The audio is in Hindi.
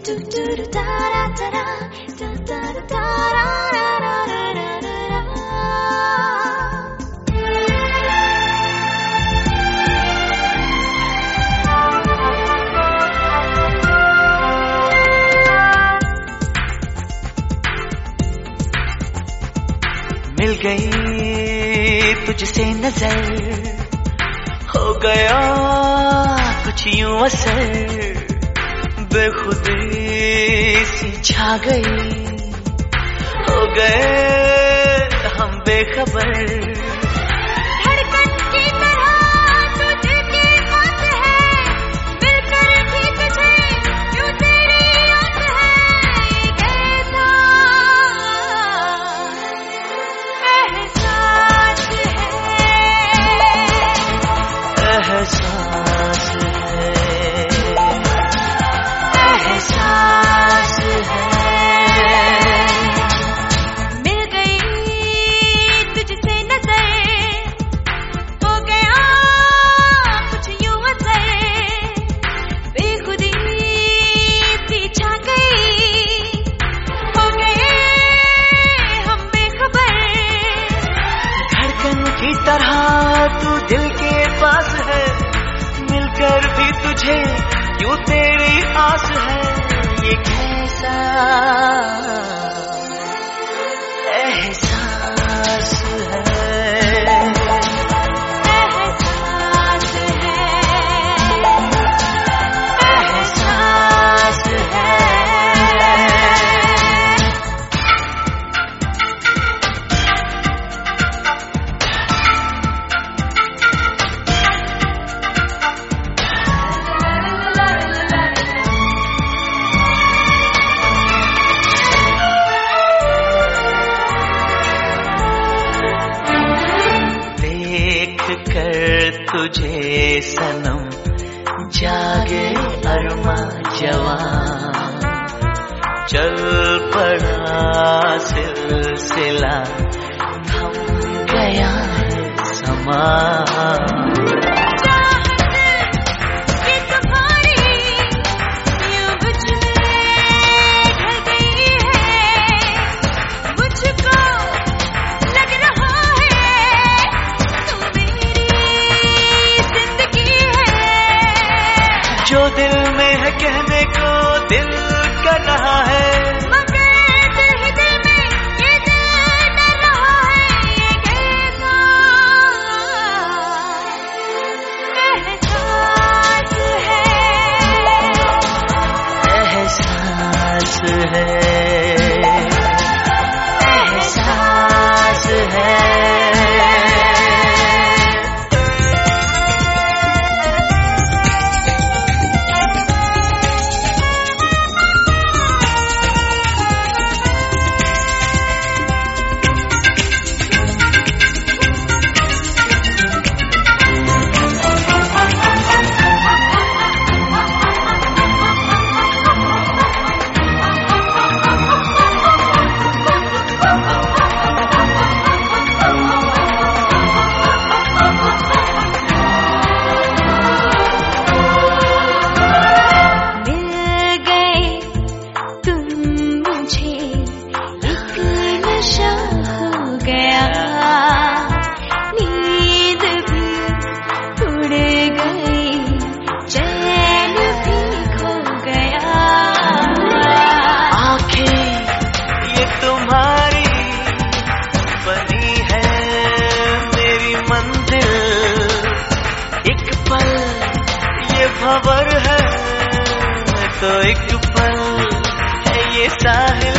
मिल गई तुझसे नजर, हो गया कुछ यूं असर, बेखुदी सी छा गई, हो गए हम बेखबर। की तरह तू दिल के पास है, मिलकर भी तुझे क्यों तेरी आस है, ये कैसा एहसास है, एहसास है। कर तुझे सनम जागे अरमा जवान, चल पड़ा सिलसिला थम गया है समा। जो दिल में है कहने को दिल कर रहा है, मगर दिल में ये दिल डर रहा है, ये कैसा एहसास है, एहसास है, एहसास है। खबर है तो एक पल है ये साहिल